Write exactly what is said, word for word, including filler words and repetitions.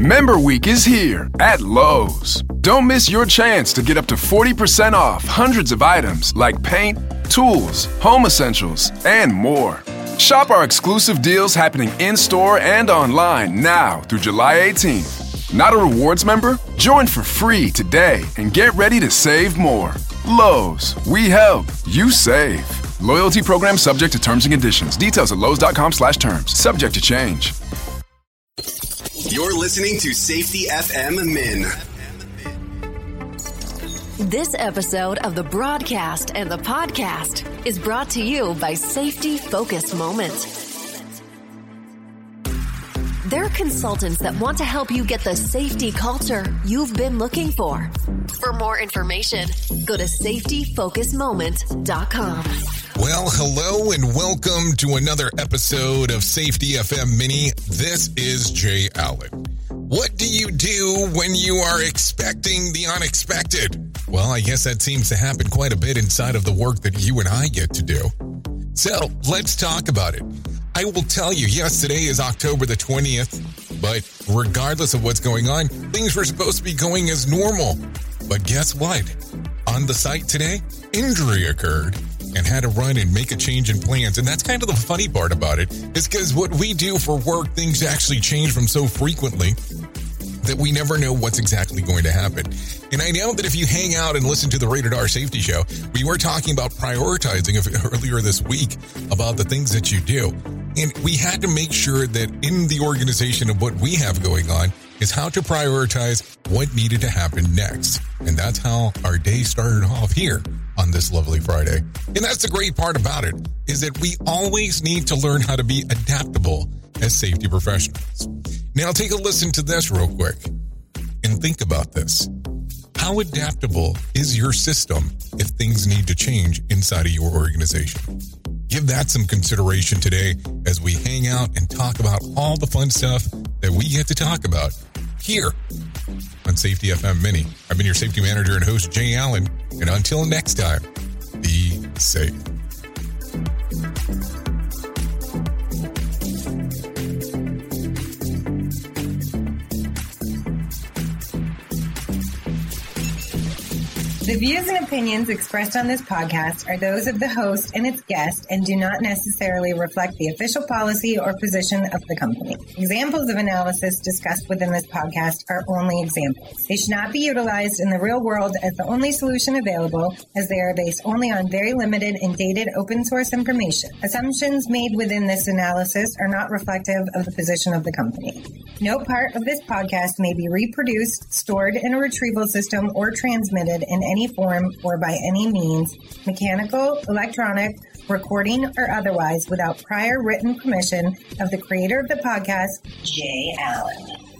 Member Week is here at Lowe's. Don't miss your chance to get up to forty percent off hundreds of items like paint, tools, home essentials, and more. Shop our exclusive deals happening in-store and online now through July eighteenth. Not a rewards member? Join for free today and get ready to save more. Lowe's, we help, you save. Loyalty program subject to terms and conditions. Details at lowes.com slash terms. Subject to change. You're listening to Safety F M Min. This episode of the broadcast and the podcast is brought to you by Safety Focus Moments. They're consultants that want to help you get the safety culture you've been looking for. For more information, go to safety focus moment dot com. Well, hello and welcome to another episode of Safety F M Mini. This is Jay Allen. What do you do when you are expecting the unexpected? Well, I guess that seems to happen quite a bit inside of the work that you and I get to do. So let's talk about it. I will tell you, yes, today is October the twentieth, but regardless of what's going on, things were supposed to be going as normal. But guess what? On the site today, injury occurred and had to run and make a change in plans. And that's kind of the funny part about it, is because what we do for work, things actually change from so frequently that we never know what's exactly going to happen. And I know that if you hang out and listen to the Rated R Safety Show, we were talking about prioritizing earlier this week about the things that you do. And we had to make sure that in the organization of what we have going on is how to prioritize what needed to happen next. And that's how our day started off here on this lovely Friday. And that's the great part about it, is that we always need to learn how to be adaptable as safety professionals. Now take a listen to this real quick and think about this. How adaptable is your system if things need to change inside of your organization? Give that some consideration today as we hang out and talk about all the fun stuff that we get to talk about here on Safety F M Mini. I've been your safety manager and host, Jay Allen, and until next time, be safe. The views and opinions expressed on this podcast are those of the host and its guest and do not necessarily reflect the official policy or position of the company. Examples of analysis discussed within this podcast are only examples. They should not be utilized in the real world as the only solution available, as they are based only on very limited and dated open source information. Assumptions made within this analysis are not reflective of the position of the company. No part of this podcast may be reproduced, stored in a retrieval system, or transmitted in any form or by any means, mechanical, electronic, recording, or otherwise, without prior written permission of the creator of the podcast, Jay Allen.